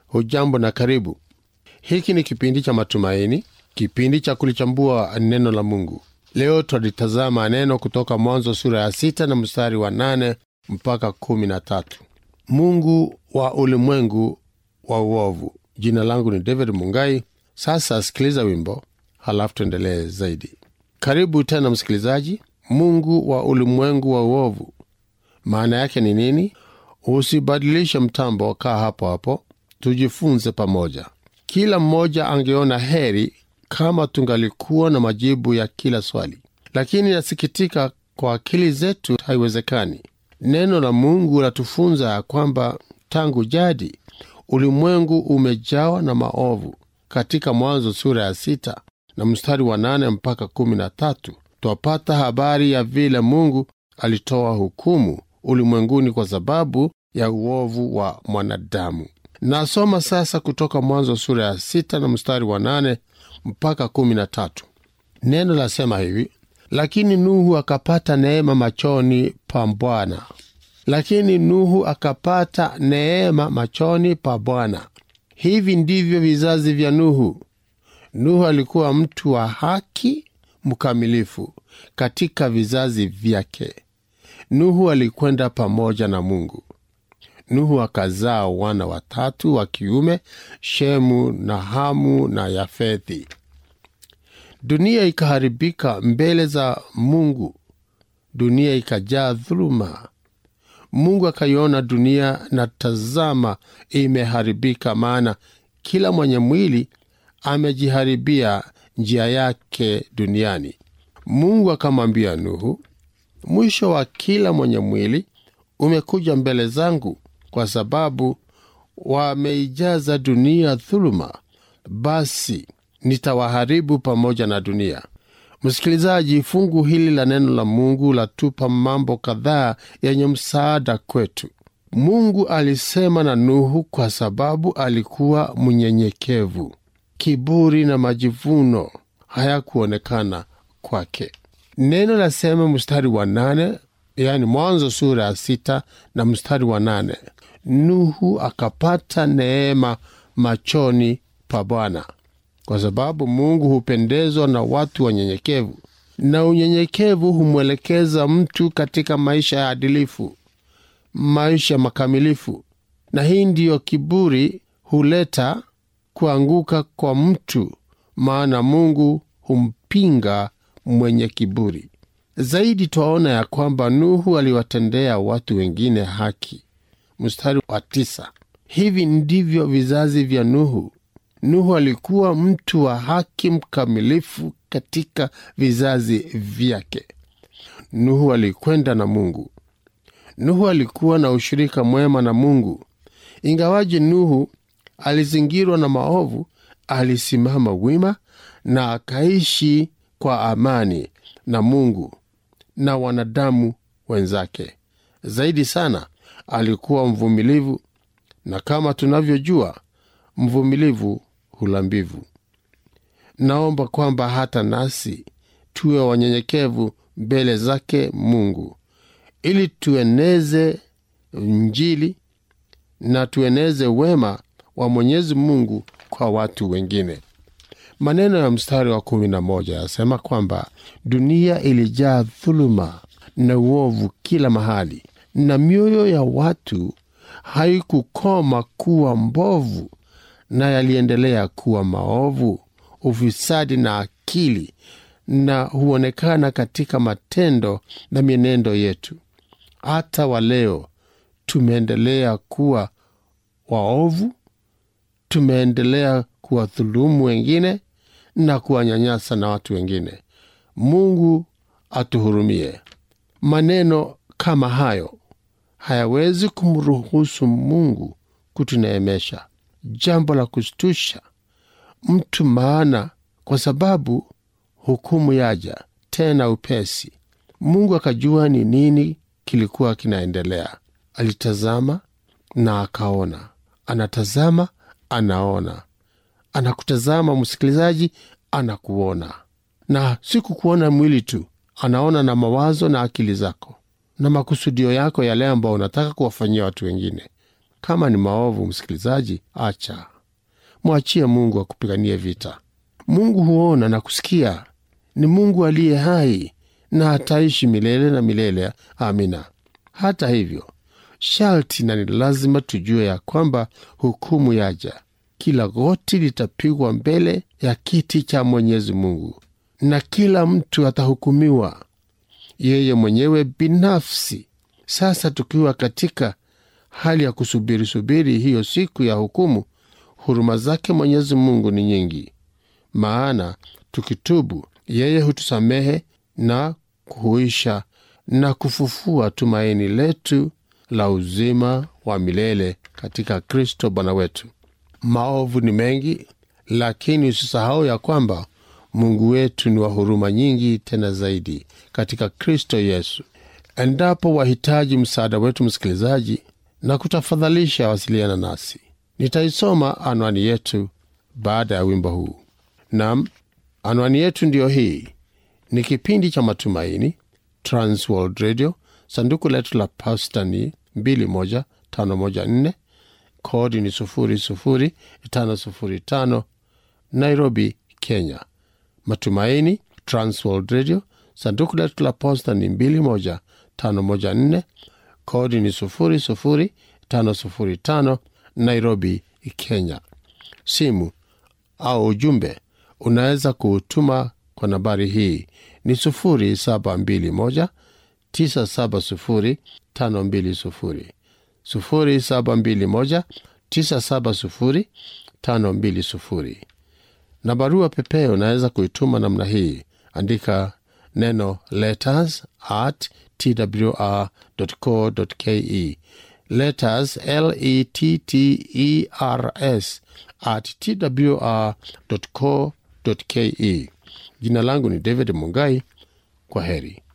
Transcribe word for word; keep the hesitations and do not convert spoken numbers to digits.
Hujambo na karibu. Hiki ni kipindi cha matumaini, kipindi cha kulichambua neno la Mungu. Leo tutalitazama neno kutoka Mwanzo sura ya sita na mstari wa nane mpaka kumi na tatu. Mungu wa ulimwengu wa uovu. Jina langu ni David Mungai. Sasa sikiliza wimbo, halafu tuendelee zaidi. Karibu tena msikilizaji. Mungu wa ulimwengu wa uovu. Maana yake ni nini? Usibadilishe mtambo, kaa hapo hapo. Tujifunze pamoja. Kila mmoja angeona heri kama tungalikuwa na majibu ya kila swali. Lakini nasikitika, kwa akili zetu haiwezekani. Neno la Mungu latufunza ya kwamba tangu jadi ulimwengu umejawa na maovu. Katika Mwanzo sura ya sita na mstari wa nane mpaka kumi na tatu twapata habari ya vile Mungu alitoa hukumu ulimwenguni kwa sababu ya uovu wa mwanadamu. Nasoma sasa kutoka Mwanzo sura ya sita na mstari wa nane mpaka kumi na tatu. Neno lasema hivi: Lakini Nuhu akapata neema machoni pa Bwana. Lakini Nuhu akapata neema machoni pa Bwana. Hivi ndivyo vizazi vya Nuhu. Nuhu alikuwa mtu wa haki mkamilifu katika vizazi vyake. Nuhu alikwenda pamoja na Mungu. Nuhu akazaa wana watatu wa kiume, Shemu na Hamu na Yafethi. Dunia ikaharibika mbele za Mungu. Dunia ikajaa dhuluma. Mungu akaiona dunia na tazama imeharibika, maana kila mwenye mwili amejiharibia njia yake duniani. Mungu akamwambia Nuhu, mwisho wa kila mwenye mwili umekuja mbele zangu, kwa sababu wameijaza dunia dhuluma, basi nitawaharibu pamoja na dunia. Msikilizaji, fungu hili la neno la Mungu latupa mambo kadhaa yenye msaada kwetu. Mungu alisema na Nuhu kwa sababu alikuwa mnyenyekevu. Kiburi na majivuno hayakuonekana kwake. Neno lasema mstari wa nane, yani Mwanzo sura ya sita na mstari wa nane, Nuhu akapata neema machoni pa Bwana. Kwa sababu Mungu hupendezwa na watu wanyenyekevu, na unyenyekevu humwelekeza mtu katika maisha ya adilifu, maisha makamilifu. Na hii ndiyo kiburi huleta kuanguka kwa mtu, maana Mungu humpinga mwenye kiburi. Zaidi twaona ya kwamba Nuhu aliwatendea watu wengine haki. Mstari wa tisa, hivi ndivyo vizazi vya Nuhu. Nuhu alikuwa mtu wa haki mkamilifu katika vizazi vyake. Nuhu alikwenda na Mungu. Nuhu alikuwa na ushirika mwema na Mungu. Ingawaje Nuhu alizingirwa na maovu, alisimama wima na akaishi kwa amani na Mungu na wanadamu wenzake. Zaidi sana, alikuwa mvumilivu, na kama tunavyojua, mvumilivu hula mbivu. Naomba kwamba hata nasi tuwe wanyenyekevu mbele zake Mungu, ili tueneze Injili na tueneze wema wa Mwenyezi Mungu kwa watu wengine. Maneno ya mstari wa kumi na moja yasema kwamba dunia ilijaa dhuluma na uovu kila mahali, na mioyo ya watu haikukoma kuwa mbovu, na yaliendelea kuwa maovu, ufisadi na akili, na huonekana katika matendo na mienendo yetu. Hata wa leo tumeendelea kuwa waovu, tumeendelea kuwadhulumu wengine na kuwanyanyasa na watu wengine. Mungu atuhurumie. Maneno kama hayo hayawezi kumruhusu Mungu kutuneemesha. Jambo la kustusha mtu, maana kwa sababu hukumu yaja tena upesi. Mungu akajua ni nini kilikuwa kinaendelea. Alitazama na akaona. Anatazama, anaona. Anakutazama msikilizaji, anakuona. Na si kukuona mwili tu, anaona na mawazo na akili zako na makusudio yako, yale ambayo unataka kuwafanyia watu wengine. Kama ni maovu, msikilizaji, acha. Mwachie Mungu akupiganie vita. Mungu huona na kusikia. Ni Mungu aliye hai na ataishi milele na milele. Amina. Hata hivyo, sharti na ni lazima tujue ya kwamba hukumu yaja. Kila goti litapigwa mbele ya kiti cha Mwenyezi Mungu, na kila mtu atahukumiwa yeye mwenyewe binafsi. Sasa tukiwa katika hali ya kusubiri subiri hiyo siku ya hukumu, huruma zake Mwenyezi Mungu ni nyingi. Maana tukitubu, yeye hutusamehe na kuhuisha na kufufua tumaini letu la uzima wa milele katika Kristo Bwana wetu. Maovu ni mengi, lakini usisahau ya kwamba Mungu wetu ni wa huruma nyingi tena zaidi katika Kristo Yesu. Endapo wahitaji msaada wetu, msikilizaji, na kutafadhalisha wasiliana nasi. Nitaisoma anwani yetu baada ya wimbo huu. Naam, anwani yetu ndiyo hii. Ni kipindi cha Matumaini, Transworld Radio, sanduku letu la posta ni mbili moja tano moja nne, kodi ni sufuri sufuri tano sufuri tano, Nairobi, Kenya. Matumaini, Transworld Radio, sanduku letu la posta ni mbili moja tano moja nne, kodi ni sufuri sufuri tano sufuri tano, Nairobi, Kenya. Simu au ujumbe unaweza kuutuma kwa nambari hii ni sufuri saba mbili moja tisa saba sufuri tano mbili sufuri, sufuri saba mbili moja tisa saba sufuri tano mbili sufuri. Na barua pepe unaweza kuituma namna hii. Andika neno letters at t w r dot co dot ke. Letters, L E T T E R S, at t w r dot co dot ke. Jina langu ni David Mungai. Kwa heri.